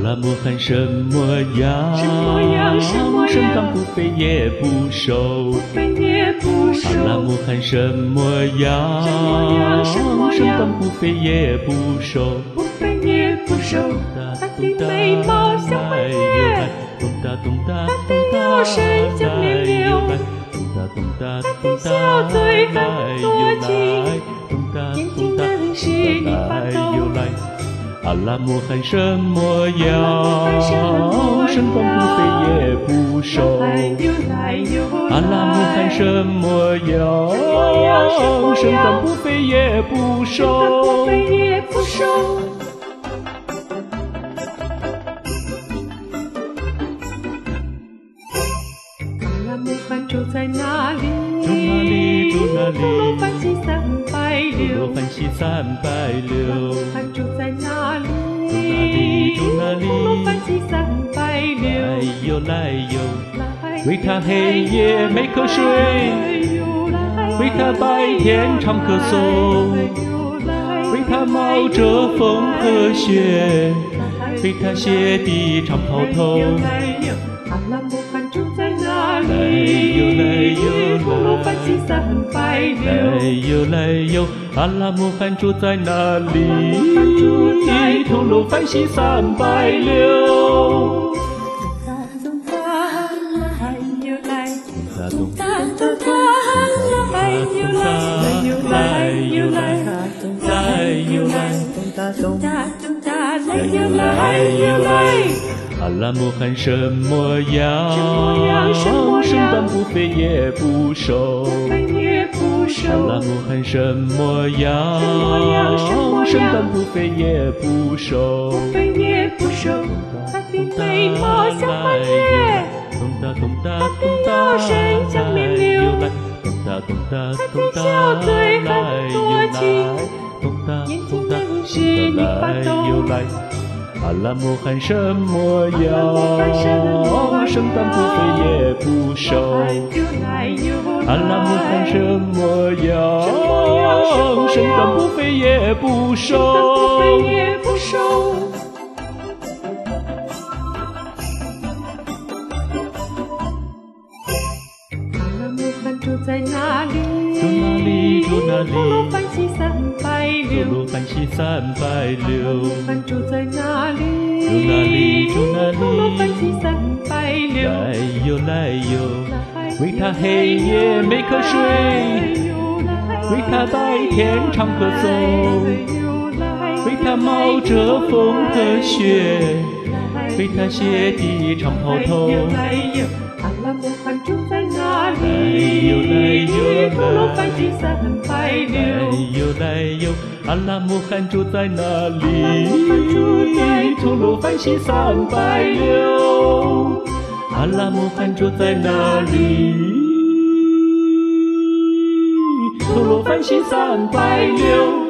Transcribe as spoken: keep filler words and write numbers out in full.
拉木罕什么样？ 什么样？什么样？ 生长不肥也不瘦， 不肥也不瘦。 阿拉木罕什么样？ 什么样？什么生样？ 长不肥也不瘦， 不肥也不瘦。他的眉毛像弯月，他的腰身像莲柳，他的小嘴很多情，眼睛更是你发抖。 阿拉木罕什么样？生长不肥也不瘦，阿拉木罕什么样？生长不肥也不瘦。 阿拉木罕住在哪里？ 住哪里？住哪里？ 吐鲁番西三百吐六。 鲁番西三百六。 他住在哪里？ 住哪里？住哪里？ 吐鲁番西三百六。 来哟来哟， 来为他黑夜没瞌睡，为他白天唱歌颂，为他冒着风和雪，为他鞋底长袍头。 阿拉木罕住在哪里？ 来哟来哟吐鲁番西三百来六。 哟来哟，阿拉木罕住在哪里？吐鲁番西三百六。 咚哒来哟来， 哒咚哒咚哒来哟来，来哟来，来哟来，咚哒咚哒咚哒来哟来，来哟来。 阿拉木罕什么样？ 什么样？什么样？ 生长不肥也不瘦， 肥也不瘦。 阿拉木罕什么样？ 什么样？什么样？ 生长不肥也不瘦， 肥也不瘦。他的眉毛像弯月， 咚哒咚哒他的腰身像莲柳， 咚哒咚哒他咚哒， 的小嘴很多情， 咚哒眼睛咚哒更是你发抖。 阿拉木罕什么样？生长不肥也不瘦，阿拉木罕什么样？生长不肥也不瘦。 阿拉木罕住在哪里？ 住哪里？住哪里？ 吐鲁番西三百六。 吐鲁番西三百六。 阿拉木罕住在哪里？ 住哪里？住哪里？ 吐鲁番西三百六。 来哟来哟，为他黑夜没瞌睡，为他白天唱歌颂，为他冒着风和雪，为他鞋底长袍头。 阿拉木罕住在哪里？ 来哟来哟， 吐鲁番西三百六。 来哟来哟，阿拉木罕住在哪里？吐鲁番西三百六。阿拉木罕住在哪里？吐鲁番西三百六。